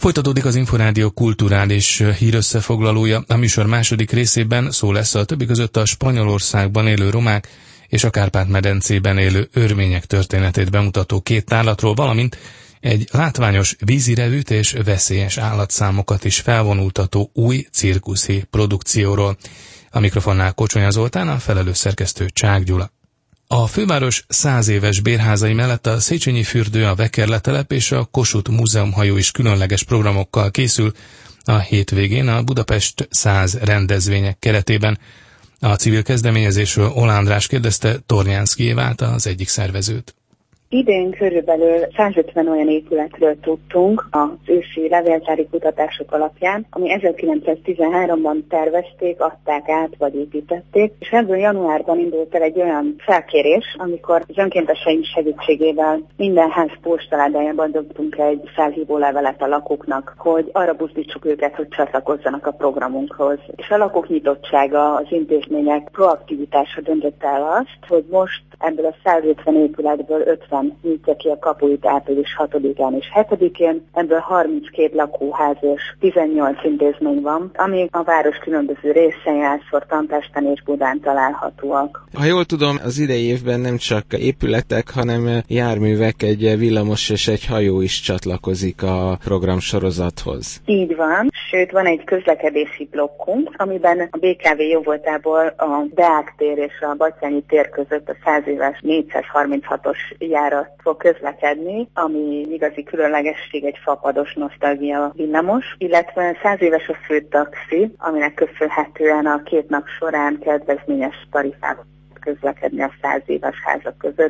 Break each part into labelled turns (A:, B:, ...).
A: Folytatódik az Inforádió kulturális hírösszefoglalója. A műsor második részében szó lesz a többi között a Spanyolországban élő romák és a Kárpát-medencében élő örmények történetét bemutató két tárlatról, valamint egy látványos vízirevűt és veszélyes állatszámokat is felvonultató új cirkuszi produkcióról. A mikrofonnál Kocsonya Zoltán, a felelős szerkesztő Csák Gyula. A főváros 100 éves bérházai mellett a Széchenyi fürdő, a Vekerletelep és a Kossuth múzeumhajó is különleges programokkal készül a hétvégén a Budapest 100 rendezvények keretében. A civil kezdeményezésről Oll András kérdezte Tornyánszky Évát, az egyik szervezőt.
B: Idén körülbelül 150 olyan épületről tudtunk az ősi levéltári kutatások alapján, ami 1913-ban tervezték, adták át vagy építették, és ebből januárban indult el egy olyan felkérés, amikor az önkénteseink segítségével minden ház postaládájában dobtunk egy felhívó levelet a lakóknak, hogy arra buzdítsuk őket, hogy csatlakozzanak a programunkhoz. És a lakók nyitottsága, az intézmények proaktivitása döntött el azt, hogy most ebből a 150 épületből 50 nyitja ki a kapuit április 6-án és 7-én, ebből 32 lakóház és 18 intézmény van, ami a város különböző részein, Jászor, Tampestán és Budán találhatóak.
C: Ha jól tudom, az idei évben nem csak épületek, hanem járművek, egy villamos és egy hajó is csatlakozik a programsorozathoz.
B: Így van, sőt van egy közlekedési blokkunk, amiben a BKV jóvoltából a Deák tér és a Batthyány tér között a 100 éves 436-os járat fog közlekedni, ami igazi különlegesség, egy fapados nosztalgia villamos, illetve 100 éves a főtaxi, aminek köszönhetően a 2 nap során kedvezményes tarifával közlekedni a 100 éves házak között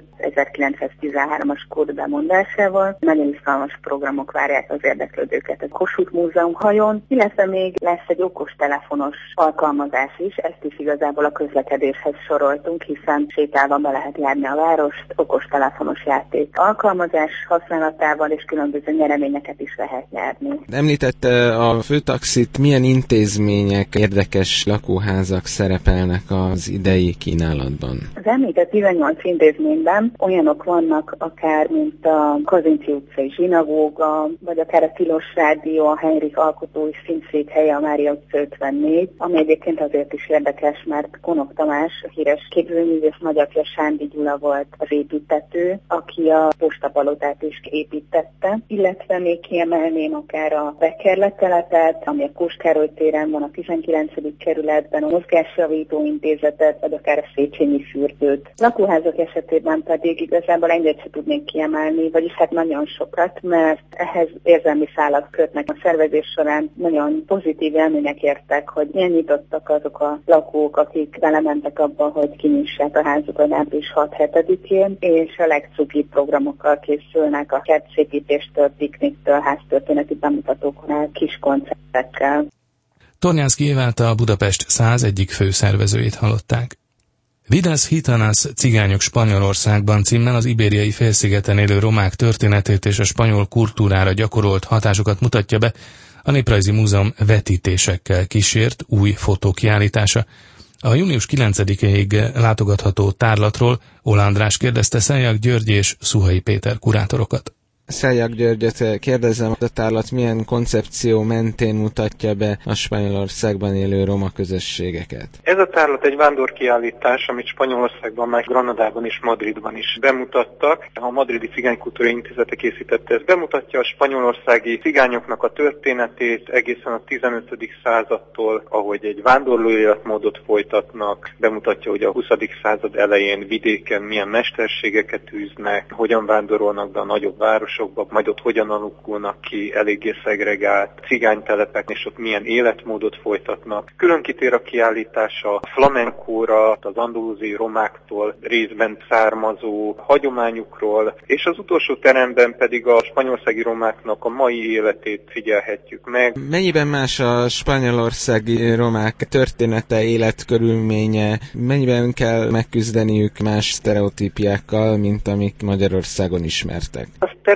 B: 1913-as kód bemondásával. Nagyon izgalmas programok várják az érdeklődőket a Kossuth múzeumhajón, illetve még lesz egy okostelefonos alkalmazás is, ezt is igazából a közlekedéshez soroltunk, hiszen sétálva be lehet járni a várost, okostelefonos játék alkalmazás használatával, és különböző nyereményeket is lehet nyerni.
C: Említette a főtaxit, milyen intézmények, érdekes lakóházak szerepelnek az idei kínálatban?
B: Az említett 18 intézményben olyanok vannak akár, mint a Kazinczy utcai zsinagóga, vagy akár a Tilos Rádió, a Henrik alkotói színszékhelye, a Mária utca 54, ami egyébként azért is érdekes, mert Konok Tamás, a híres képzőművész nagyapja Sándi Gyula volt az építtető, aki a postapalotát is építtette, illetve még kiemelném akár a Vekerletelepet, ami a Kós Károly téren van, a 19. kerületben, a Mozgásjavító Intézetet, vagy akár a Széchenyi fürdőt. Lakóházak esetében pedig igazából egyet se tudnék kiemelni, vagyis hát nagyon sokat, mert ehhez érzelmi szálat kötnek. A szervezés során nagyon pozitív élmények értek, hogy milyen nyitottak azok a lakók, akik belementek abba, hogy kinyissák a házukat április 6-7-én, és a legcukibb programokkal készülnek, a kertszépítéstől, pikniktől, háztörténeti bemutatókon át, kis koncertekkel.
A: Tornyánszky Évát, a Budapest 100 egyik főszervezőjét hallották. Vidas Gitanas, cigányok Spanyolországban címmel az Ibériai félszigeten élő romák történetét és a spanyol kultúrára gyakorolt hatásokat mutatja be a Néprajzi Múzeum vetítésekkel kísért új fotókiállítása. A június 9-ig látogatható tárlatról Oll András kérdezte Szeljak György és Szuhai Péter kurátorokat.
C: Szeljak Györgyöt kérdezem, a tárlat milyen koncepció mentén mutatja be a Spanyolországban élő roma közösségeket?
D: Ez a tárlat egy vándorkiállítás, amit Spanyolországban, meg Granadában és Madridban is bemutattak. A Madridi Cigánykultúra Intézete készítette, ez bemutatja a spanyolországi cigányoknak a történetét egészen a 15. századtól, ahogy egy vándorló életmódot folytatnak, bemutatja, hogy a 20. század elején vidéken milyen mesterségeket űznek, hogyan vándorolnak be a nagyobb városokba, majd ott hogyan alakulnak ki eléggé szegregált cigánytelepek, és ott milyen életmódot folytatnak. Külön kitér a kiállítás a flamenkóra, az andalúziai romáktól részben származó hagyományukról, és az utolsó teremben pedig a spanyolországi romáknak a mai életét figyelhetjük meg.
C: Mennyiben más a spanyolországi romák története, életkörülménye, mennyiben kell megküzdeniük más sztereotípiákkal, mint amik Magyarországon ismertek?
D: A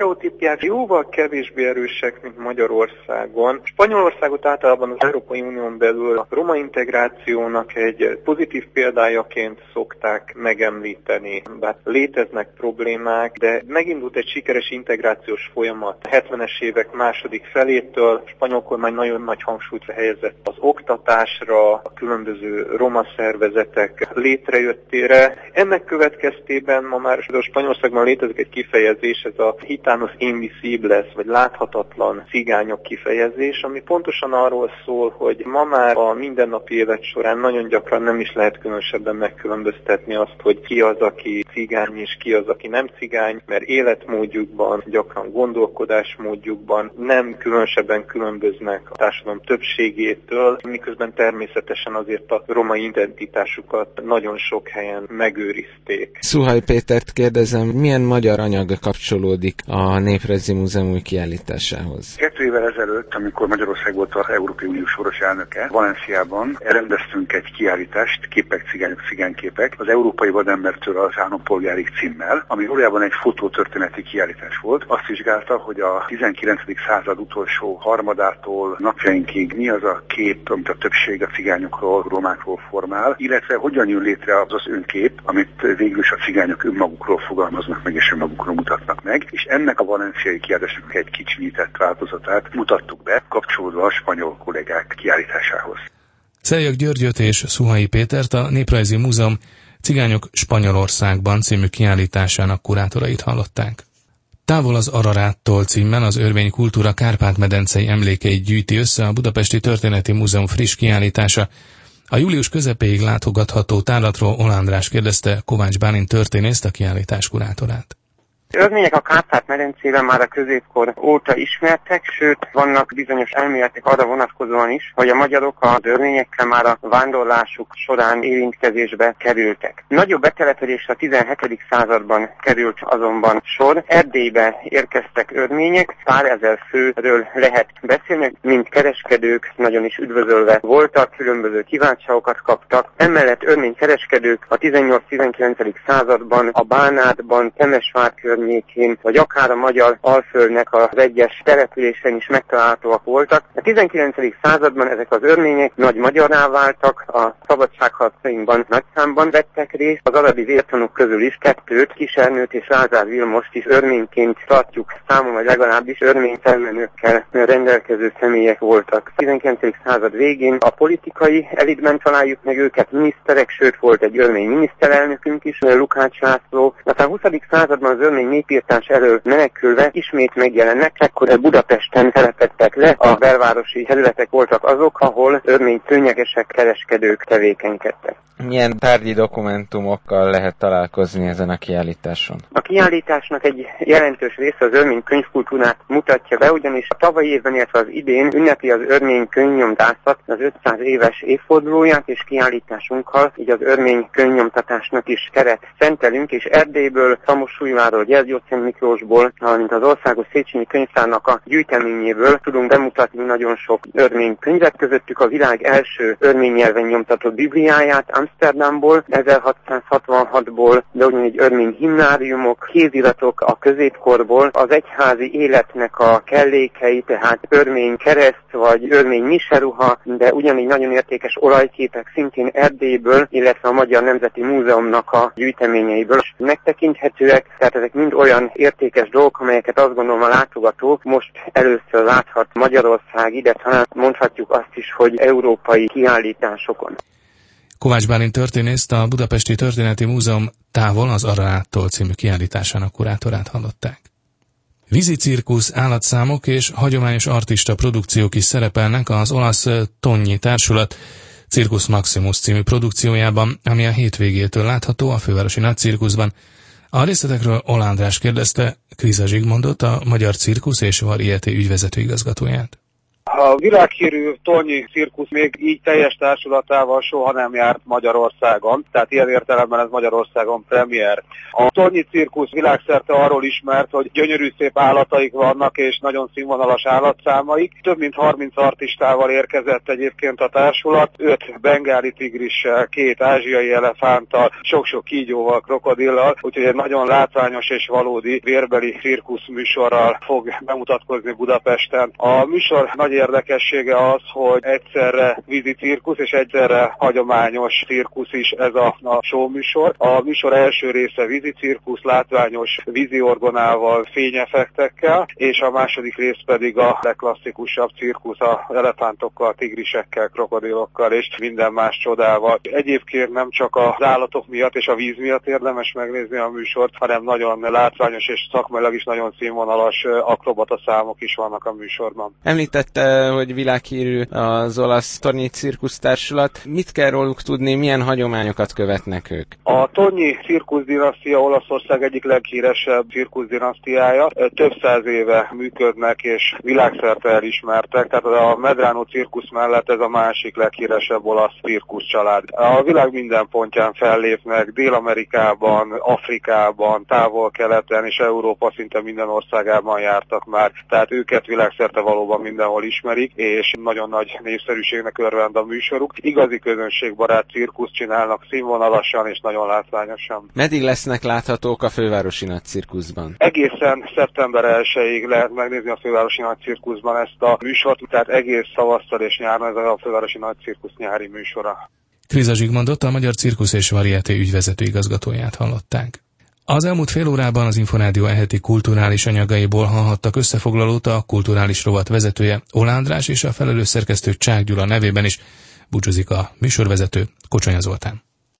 D: sztereotípiák jóval kevésbé erősek, mint Magyarországon. Spanyolországot általában az Európai Unión belül a roma integrációnak egy pozitív példájaként szokták megemlíteni. Bár léteznek problémák, de megindult egy sikeres integrációs folyamat. A 70-es évek második felétől a spanyol kormány nagyon nagy hangsúlyt helyezett az oktatásra, a különböző roma szervezetek létrejöttére. Ennek következtében ma már Spanyolországban létezik egy kifejezés, ez a gitanos invisibles, vagy láthatatlan cigányok kifejezés, ami pontosan arról szól, hogy ma már a mindennapi élet során nagyon gyakran nem is lehet különösebben megkülönböztetni azt, hogy ki az, aki cigány, és ki az, aki nem cigány, mert életmódjukban, gyakran gondolkodásmódjukban nem különösebben különböznek a társadalom többségétől, miközben természetesen azért a roma identitásukat nagyon sok helyen megőrizték.
C: Szuhaj Pétert kérdezem, milyen magyar anyag kapcsolódik a Néprajzi Múzeum új kiállításához?
E: 2 évvel ezelőtt, amikor Magyarország volt az Európai Unió soros elnöke, Valenciában rendeztünk egy kiállítást, Képek, cigányok, cigányképek, az Európai Vadembertől az állampolgárig címmel, ami valójában egy fotótörténeti kiállítás volt. Azt vizsgálta, hogy a 19. század utolsó harmadától napjainkig mi az a kép, amit a többség a cigányokról, romákról formál, illetve hogyan jön létre az önkép, amit végül is a cigányok önmagukról fogalmaznak meg és önmagukról mutatnak meg, és ennek a valenciai kiállításnak egy kicsinyített változatát mutattuk be, kapcsolódva a spanyol kollégák kiállításához.
A: Szeljak Györgyöt és Szuhai Pétert, a Néprajzi Múzeum Cigányok Spanyolországban című kiállításának kurátorait hallották. Távol az Araráttól címmel az örmény kultúra Kárpát-medencei emlékeit gyűjti össze a Budapesti Történeti Múzeum friss kiállítása. A július közepéig látogatható tárlatról Ol András kérdezte Kovács Bálint történészt, a kiállítás kurátorát.
F: Örmények a Kárpát-medencében már a középkor óta ismertek, sőt vannak bizonyos elméletek arra vonatkozóan is, hogy a magyarok az örményekkel már a vándorlásuk során érintkezésbe kerültek. Nagyobb betelepedésre a 17. században került azonban sor. Erdélybe érkeztek örmények, pár ezer főről lehet beszélni, mint kereskedők nagyon is üdvözölve voltak, különböző kiváltságokat kaptak. Emellett örménykereskedők a 18-19. században a Bánátban, Temesvár környékén, vagy akár a magyar Alföldnek az egyes településen is megtalálhatóak voltak. A 19. században ezek az örmények nagy magyarrá váltak, a szabadságharcainkban nagy számban vettek részt, az aradi vértanúk közül is 2, Kis Ernőt és Lázár Vilmost is örményként tartjuk számon, vagy legalábbis örmény felmenőkkel rendelkező személyek voltak. A 19. század végén a politikai elitben találjuk meg őket, miniszterek, sőt volt egy örmény miniszterelnökünk is, Lukács László. Aztán a 20. században az örmény népírtás elől menekülve ismét megjelennek, ekkor Budapesten telepedtek le, a belvárosi területek voltak azok, ahol örmény szőnyegesek, kereskedők tevékenykedtek.
C: Milyen tárgyi dokumentumokkal lehet találkozni ezen a kiállításon?
F: A kiállításnak egy jelentős része az örmény könyvkultúrát mutatja be, ugyanis a tavalyi évben, illetve az idén ünnepli az örmény könyvnyomtászat az 500 éves évfordulóját, és kiállításunkkal így az örmény könyvnyomtatásnak is teret szentelünk, és Erdélyből, Szamosújváról, Gyergyóczi Miklósból, valamint az Országos Széchenyi Könyvtárnak a gyűjteményéből tudunk bemutatni nagyon sok örmény könyvet, közöttük a világ első örmény nyelven nyomtatott bibliáját, Amsterdamból, 1666-ból, de ugyanígy örmény himnáriumok, kéziratok a középkorból, az egyházi életnek a kellékei, tehát örmény kereszt vagy örmény miseruha, de ugyanígy nagyon értékes olajképek szintén Erdélyből, illetve a Magyar Nemzeti Múzeumnak a gyűjteményeiből megtekinthetőek, tehát ezek mind olyan értékes dolgok, amelyeket azt gondolom a látogató most először láthat Magyarország, ide talán mondhatjuk azt is, hogy európai kiállításokon.
A: Kovács Bálint történészt, a Budapesti Történeti Múzeum Távol az Araráttól című kiállításának kurátorát hallották. Vízicirkusz, állatszámok és hagyományos artista produkciók is szerepelnek az olasz Togni Társulat Circus Maximus című produkciójában, ami a hétvégétől látható a fővárosi nagycirkuszban. A részletekről Ol András kérdezte Kriza Zsigmondot, a Magyar Cirkusz és Varieté ügyvezető igazgatóját.
G: A világhírű Tornyi cirkusz még így teljes társulatával soha nem járt Magyarországon, tehát ilyen értelemben ez Magyarországon premier. A Tornyi cirkusz világszerte arról ismert, hogy gyönyörű szép állataik vannak és nagyon színvonalas állatszámaik. Több mint 30 artistával érkezett egyébként a társulat, 5 bengáli tigrissel, 2 ázsiai elefánttal, sok-sok kígyóval, krokodillal, úgyhogy egy nagyon látványos és valódi vérbeli cirkusz műsorral fog bemutatkozni Budapesten. A műsor nagy érdekessége az, hogy egyszerre vízi cirkusz és egyszerre hagyományos cirkusz is ez a show műsor. A műsor első része vízi cirkusz, látványos vízi orgonával, fényeffektekkel, és a második rész pedig a legklasszikusabb cirkusz a elefántokkal, tigrisekkel, krokodilokkal és minden más csodával. Egyébként nem csak az állatok miatt és a víz miatt érdemes megnézni a műsort, hanem nagyon látványos és szakmailag is nagyon színvonalas akrobata számok is vannak a műsorban.
C: Említette, hogy világhírű az olasz Tornyi cirkusztársulat. Mit kell róluk tudni, milyen hagyományokat követnek ők?
G: A Tornyi cirkuszdinasztia Olaszország egyik leghíresebb cirkuszdinasztiája. Több száz éve működnek és világszerte elismertek, tehát a Medrano cirkusz mellett ez a másik leghíresebb olasz cirkuszcsalád. A világ minden pontján fellépnek, Dél-Amerikában, Afrikában, Távol-Keleten és Európa szinte minden országában jártak már, tehát őket világszerte valóban mindenhol ismerik, és nagyon nagy népszerűségnek örvend a műsoruk. Igazi közönségbarát cirkuszt csinálnak színvonalasan és nagyon látványosan.
C: Meddig lesznek láthatók a fővárosi nagycirkuszban?
G: Egészen szeptember 1-ig lehet megnézni a fővárosi nagycirkuszban ezt a műsort, tehát egész tavasszal és nyáron ez a fővárosi nagycirkusz nyári műsora.
A: Kriza Zsigmondot, a Magyar Cirkusz és Varieté ügyvezető igazgatóját hallották. Az elmúlt fél órában az Inforádió eheti kulturális anyagaiból hallhattak összefoglalót a kulturális rovat vezetője Ola András és a felelős szerkesztő Csák Gyula nevében is. Búcsúzik a műsorvezető Kocsonya Zoltán.